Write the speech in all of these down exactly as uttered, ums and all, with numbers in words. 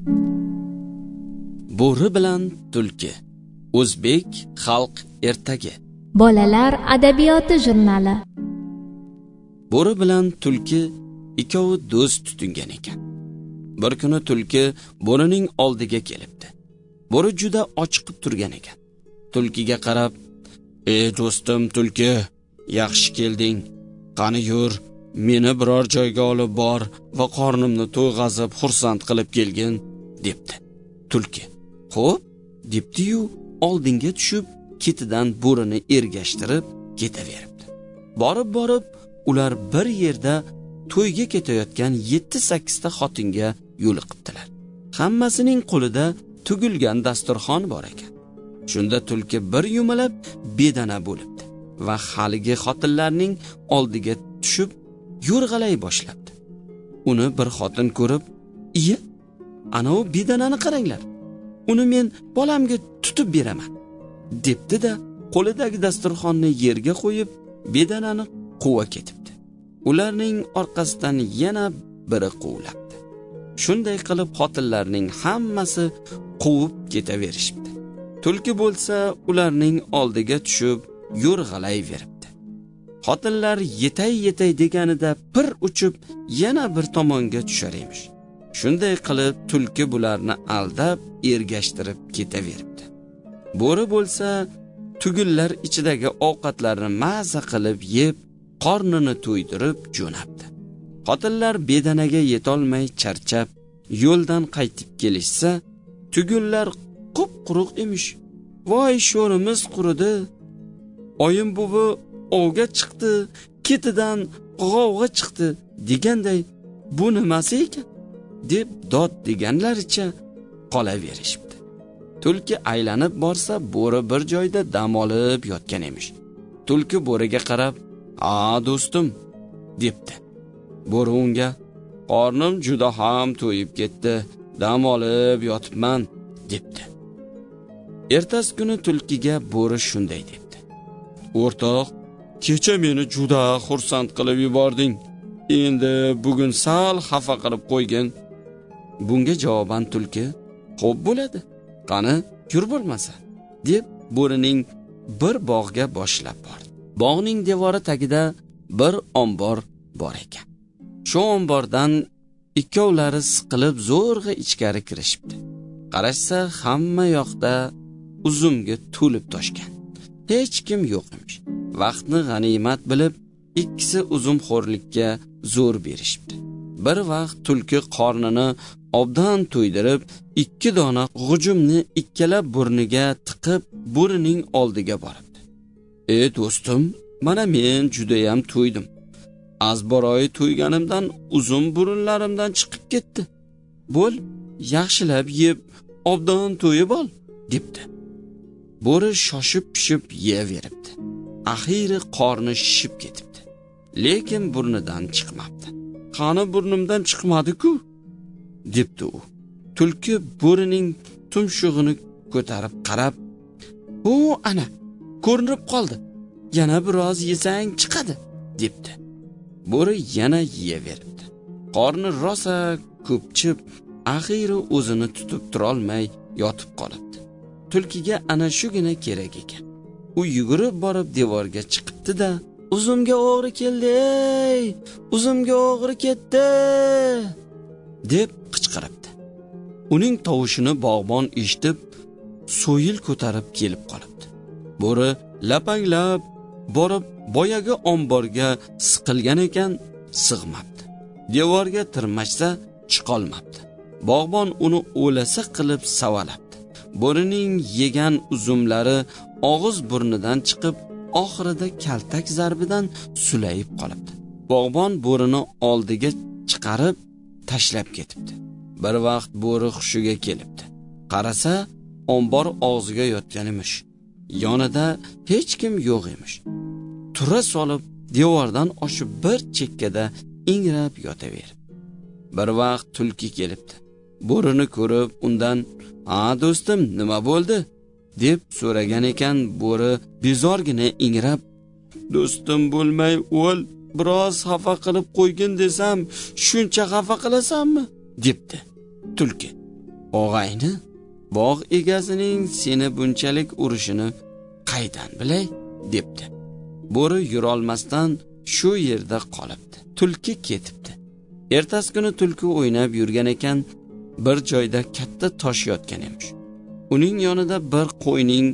Bo'ri bilan tulki. O'zbek xalq ertagi. Bolalar adabiyoti jurnali. Bo'ri bilan tulki ikkovi do'st tutingan ekan. Bir kuni tulki bo'rining oldiga kelibdi. Bo'ri juda ochiqib turgan ekan. Tulkiga qarab, "Ey do'stim tulki, yaxshi kelding. Qani yur, meni biror joyga olib bor va qornimni to'yg'azib xursand qilib kelgin", debdi. Tulki "Xo'p", debdi-yu, oldinga tushib, ketidan bo'rini ergashtirib ketaveribdi. Borib-borib, ular bir yerda to'yga ketayotgan yetti sakkiz ta xotinga yo'liqibdilar. Hammasining qo'lida tugilgan dasturxon bor ekan. Shunda tulki bir yumalab bedana bo'libdi va haligi xotinlarning oldiga tushib yo'rg'alay boshlabdi. Uni bir xotin ko'rib, "Iye, ana u bedanani qaranglar. Uni men bolamga tutib beraman", debdi-da, qo'lidagi dasturxonni yerga qo'yib, bedanani quva ketibdi. Ularning orqasidan yana biri quvlabdi. Shunday qilib xotinlarning hammasi quvib ketaverishibdi. Tulki bo'lsa ularning oldiga tushib yo'rg'alayveribdi. Xotinlar yetay-yetay deganida bir uchib yana bir tomonga tushar emish. Shunday qilib tulki bularni aldab ergashtirib ketaveribdi. Bo'ri bo'lsa tugillar ichidagi ovqatlarni maza qilib yeb, qornini to'ydirib jo'nabdi. Xotinlar bedanaga yetolmay charchab, yo'ldan qaytib kelishsa, tugillar qup-quruq emish. "Voy, sho'rimiz quridi. Oyim buvi ovga chiqdi, ketidan g'ovg'a chiqdi", deganday, "Bu nimasi ekan?" deb dod deganlaricha qolaverishibdi. Tulki aylanib borsa, bo'ri bir joyda dam olib yotgan emish. Tulki bo'riga qarab, "A do'stim", debdi. Bo'ri unga, "Qornim juda ham to'yib ketdi, dam olib yotibman", debdi. Ertasi kuni tulkiga bo'ri shunday debdi: "O'rtoq, kecha meni juda xursand qilib yubording. Endi bugun sal xafa qilib qo'ygin." Bunga javoban tulki, "Xo'p bo'ladi. Qani, yur bo'lmasa", deb bo'rining bir bog'ga boshlab bordi. Bog'ning devori tagida bir ombor bor ekan. Shu ombordan ikkovlari siqilib zo'rg'a ichkari kirishibdi. Qarashsa, hamma yoqda uzumga to'lib toshgan. Hech kim yo'q emish. Vaqtni g'animat bilib, ikkisi uzumxo'rlikka zo'r berishibdi. Bir vaqt tulki qornini obdan to'ydirib, ikki dona g'ujumni ikkala burniga tiqib, bo'rining oldiga boribdi. "Ey do'stim, mana men juda ham to'ydim. Azboroyi to'yganimdan uzum burunlarimdan chiqib ketdi. Bo'l, yaxshilab yeb, obdan to'yib ol", debdi. Bo'ri shoshib-pishib yeyaveribdi. Axiri qorni shishib ketibdi. Lekin burnidan chiqmabdi. "Qani burnimdan chiqmadi-ku", debdi u. Tulki bo'rining tumshug'ini ko'tarib qarab, "Bu ana, ko'rinib qoldi. Yana biroz yesang chiqadi", debdi. Bo'ri yana yeyaveribdi. Qorni rosa ko'pchib, axiri o'zini tutib tura olmay yotib qolibdi. Tulkiga ana shugina kerak ekan. U yugurib borib devorga chiqibdi-da, "Uzumga o'g'ri keldi, ey! Uzumga o'g'ri ketdi!" deb qichqiribdi. Uning tovushini bog'bon eshitib, so'yil ko'tarib kelib qolibdi. Bo'ri lapanglab borib boyagi omborga siqilgan ekan, sig'mabdi. Devorga tirmashsa chiqolmabdi. Bog'bon uni o'lasa qilib savalabdi. Bo'rining yegan uzumlari og'iz burnidan chiqib, oxirida kaltak zarbidan sulayib qolibdi. Bog'bon bo'rini oldiga chiqarib tashlab ketibdi. Bir vaqt bo'ri hushiga kelibdi. Qarasa, ombor og'ziga yotgan emish. Yonida hech kim yo'q emish. Tura solib, devordan oshib bir chekkada ingrab yotaverdi. Bir vaqt tulki kelibdi. Bo'rini ko'rib, undan, "A do'stim, nima bo'ldi?" deb so'ragan ekan. Bo'ri bezorgina ingrab, "Do'stim bo'lmay o'l, biroz xafa qilib qo'ygin desam, shuncha xafa qilasanmi?" debdi. Tulki, Og'ayni, bog' egasining seni bunchalik urishini qaydan bilay, debdi. Bo'ri yurolmasdan shu yerda qolibdi. Tulki ketibdi. Ertasi kuni tulki o'ynab yurgan ekan, bir joyda katta tosh yotgan emish. Uning yonida bir qo'yning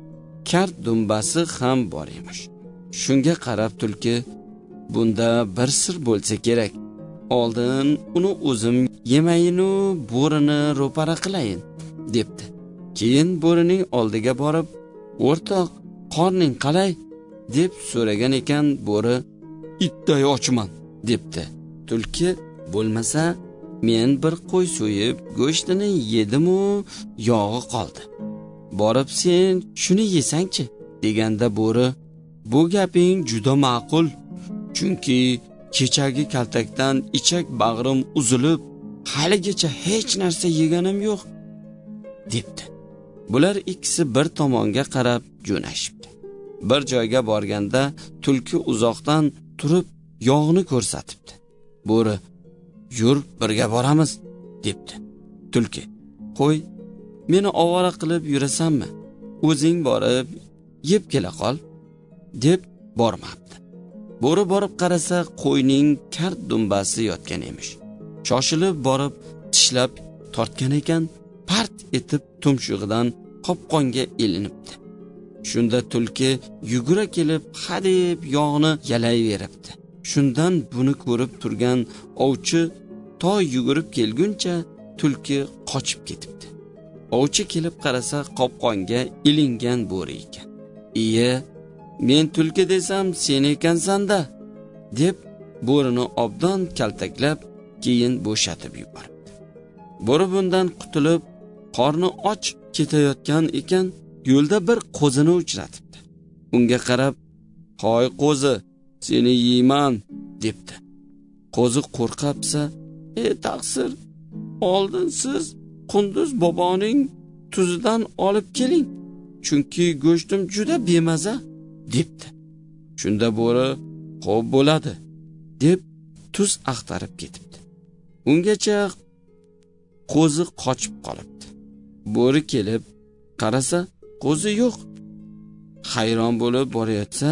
kart dumbasi ham bor emish. Shunga qarab tulki, bunda bir sir bo'lsa kerak. Oldin uni o'zim yemayinu bo'rini ro'para qilayin, debdi. Keyin bo'rining oldiga borib, "O'rtoq, qorning qalay?" deb so'ragan ekan, bo'ri "Itday ochman", debdi. Tulki "Bo'lmasa, men bir qo'y so'yib, go'shtini yedim-u, yog'i qoldi. Borib sen shuni yesangchi", deganda bo'ri "Bu gaping juda ma'qul. Chunki kechagi kaltakdan ichak bag'rim uzilib, haligacha hech narsa yeganim yo'q", debdi. Bular ikkisi bir tomonga qarab jo'nashibdi. Bir joyga borganda tulki uzoqdan turib yog'ni ko'rsatibdi. Bo'ri "Yur, birga boramiz", debdi. Tulki "Qo'y, meni ovora qilib yurasanmi? O'zing borib yeb kela qol", deb bormabdi. Bo'ri borib qarasa, qo'yning kart dumbasi yotgan emish. Shoshilib borib tishlab tortgan ekan, part etib tumshug'idan qopqonga ilinibdi. Shunda tulki yugura kelib, hadeb yog'ni yalayveribdi. Shundan buni ko'rib turgan ovchi to yugurib kelguncha tulki qochib ketibdi. Ovchi kelib qarasa, qopqonga ilingan bo'ri ekan. "Iye, men tulki desam sen ekansan-da", deb bo'rini obdon kaltaklab, keyin bo'shatib yuboribdi. Bo'ri bundan qutulib, qorni och ketayotgan ekan, yo'lda bir qo'zini uchratibdi. Unga qarab, "Hoy qo'zi, seni yeyman", debdi. Qo'zi qo'rqibsa, "Ey taqsir, oldin siz Qunduz boboning tuzidan olib keling, chunki go'shtim juda bemaza", debdi. Shunda bo'ri "Xo'p bo'ladi", deb tuz axtarib ketibdi. Ungacha qo'zi qochib qolibdi. Bo'ri kelib qarasa, qo'zi yo'q. Hayron bo'lib borayotsa,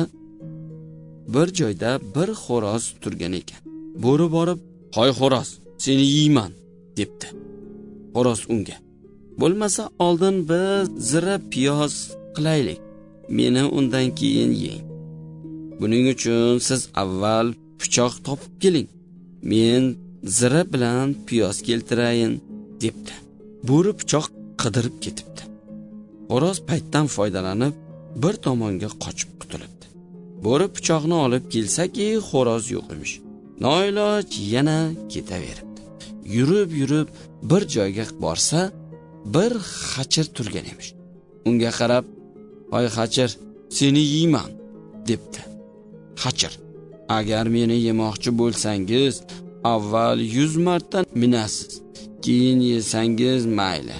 bir joyda bir xo'roz turgan ekan. Bo'ri borib, "Hoy xo'roz, seni yeyman", debdi. Xo'roz unga "Bo'lmasa oldin biz zira piyoz qilaylik, meni undan keyin yeng. Buning uchun siz avval pichoq topib keling, men zira bilan piyoz keltirayin", debdi. Bo'ri pichoq qidirib ketibdi. Xo'roz paytdan foydalanib bir tomonga qochib qutulibdi. Bo'ri pichoqni olib kelsa-ki, xo'roz yo'q emish. Noiloj yana ketaveribdi. Yurib yurib bir joyga borsa, bir xachir turgan emish. Unga qarab, "Hoy xachir, seni yeyman", debdi. Xachir: "Agar meni yemoqchi bo'lsangiz, avval yuz marta minasiz, keyin yesangiz mayli.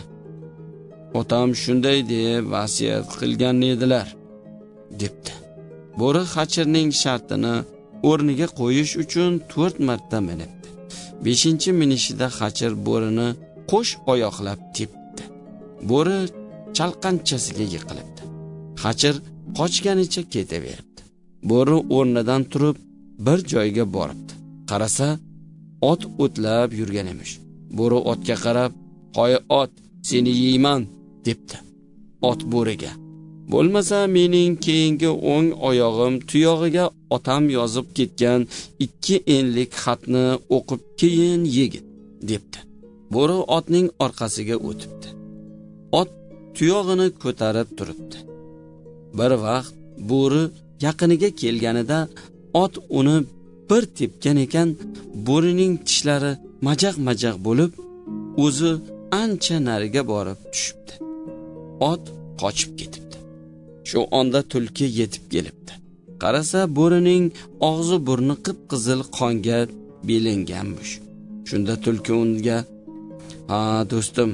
Otam shunday deb vasiyat qilgan edilar", debdi. Bo'ri xachirning shartini o'rniga qo'yish uchun to'rt marta minibdi. beshinchi minishida xachir bo'rini qo'sh oyoqlab tepdi. Bo'ri chalqanchasiga yiqilibdi. Xachir qochganicha ketaveribdi. Bo'ri o'rnidan turib bir joyga boribdi. Qarasa, ot o'tlab yurgan emish. Bo'ri otga qarab, "Hoy ot, seni yeyman", debdi. Ot bo'riga: "Bo'lmasa mening keyingi o'ng oyog'im tuyog'iga otam yozib ketgan ikki enlik xatni o'qib keyin yegit", debdi. Bo'ri otning orqasiga o'tibdi. Ot tuyog'ini ko'tarib turibdi. Bir vaqt bo'ri yaqiniga kelganida ot uni bir tepgan ekan, bo'rining tishlari majaq-majaq bo'lib, o'zi ancha nariga borib tushibdi. Ot qochib ketibdi. Shu onda tulki yetib kelibdi. Qarasa, bo'rining og'zi burni qip-qizil qonga belinganmish. Shunda tulki unga: "Ha, do'stim,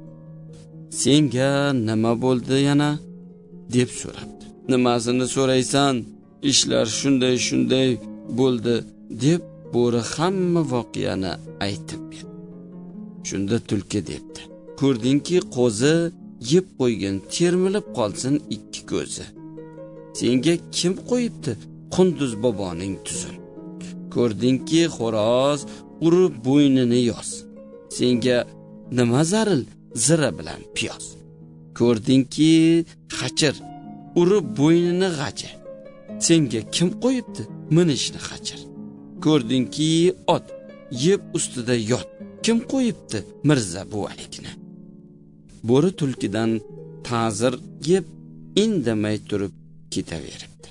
senga nima bo'ldi yana?" deb so'rabdi. "Nimasini so'raysan? Ishlar shunday-shunday bo'ldi", deb bo'ri hamma voqeani aytib berdi. Shunda tulki debdi: Ko'rdingki qo'zi yeb qo'ygin, termilib qolsin ikki ko'zi. Senga kim qo'yibdi Qunduz boboning tuzin? Ko'rdingki xo'roz urib bo'ynini yoz. Senga nima zaril zira bilan piyoz. Ko'rdingki xachir urib bo'ynini g'aji. Senga kim qo'yibdi minishni xachir? Ko'rdingki ot yeb ustida yot. Kim qo'yibdi Mirza buvalikni? Bo'ri tulkidan ta'zir yeb indamay turib ketaveribdi.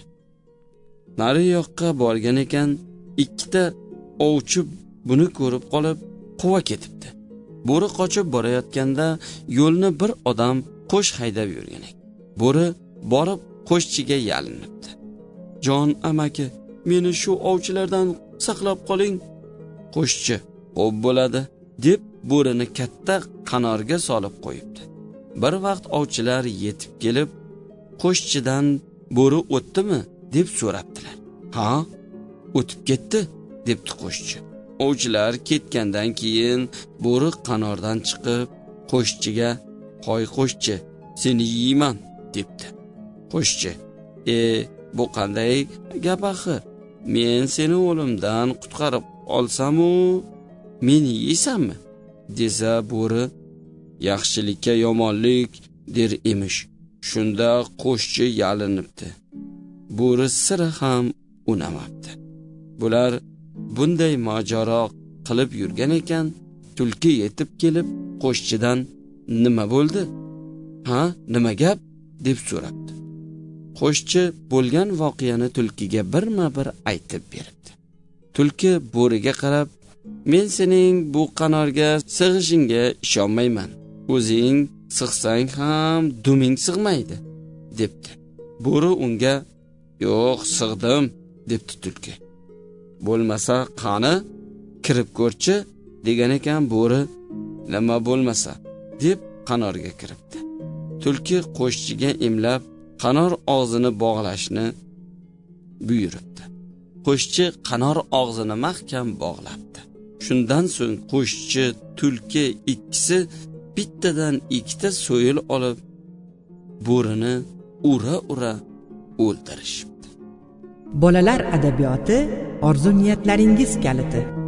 Nari yoqqa borgan ekan, ikkita ovchi buni ko'rib qolib quva ketibdi. Bo'ri qochib borayotganda yo'lni bir odam qo'sh haydab yurgan ekan. Bo'ri borib qo'shchiga yalinibdi. "Jon amaki, meni shu ovchilardan saqlab qoling." Qo'shchi "Xo'p bo'ladi" deb bo'rini katta qanorga solib qo'yibdi. Bir vaqt ovchilar yetib kelib, qo'shchidan "Bo'ri o'tdimi?" deb so'rabdilar. "Ha, o'tib ketdi" debdi qo'shchi. Ovchilar ketgandan keyin bo'ri qanordan chiqib, qo'shchiga "Qo'y qo'shchi, seni yeyman" debdi. Qo'shchi "E, bu qanday gap axir? Men seni o'limdan qutqarib olsam-u, meni yeysanmi?" desa, bo'ri "Yaxshilikka yomonlik der emish." Shunda qo'shchi yalinibdi. Bo'ri sira ham unamabdi. Bular bunday mojaro qilib yurgan ekan, tulki yetib kelib qo'shchidan "Nima bo'ldi? Ha, nima gap?" deb so'rabdi. Qo'shchi bo'lgan voqeani tulkiga birma-bir aytib beribdi. Tulki bo'riga qarab "Men sening bu qanorga sig'ishingga ishonmayman. O'zing sig'sang ham duming sig'maydi" debdi. Bo'ri unga "Yo'q, sig'dim" debdi tulki. "Bo'lmasa qani, kirib ko'rchi" degan ekan, bo'ri "Nima bo'lmasa" deb qanorga kiribdi. Tulki qo'shchiga imlab qanor og'zini bog'lashni buyuribdi. Qo'shchi qanor og'zini mahkam bog'labdi. Shundan so'ng qo'shchi, tulki ikkisi bittadan ikkita so'yil olib, bo'rini ura-ura o'ldirishibdi. Bolalar adabiyoti orzu niyatlaringiz kaliti.